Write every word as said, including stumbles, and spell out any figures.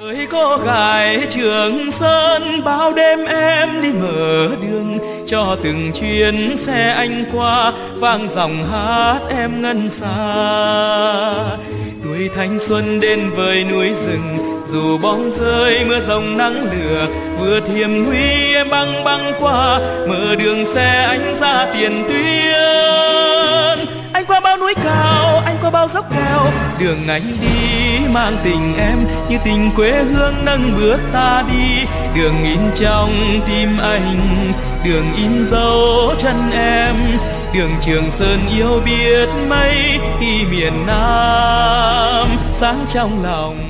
Hỡi cô gái Trường Sơn, bao đêm em đi mở đường cho từng chuyến xe anh qua, vang dòng hát em ngân xa. Tuổi thanh xuân đến với núi rừng, dù bom rơi mưa rồng nắng lửa, vừa thiềm nguy em băng băng qua, mở đường xe anh ra Tiền Tuyên. Anh qua bao núi cao, anh qua bao dốc keo, đường anh đi mang tình em như tình quê hương nâng bước ta đi. Đường in trong tim anh, đường in dấu chân em, đường Trường Sơn yêu biết mấy khi miền Nam sáng trong lòng.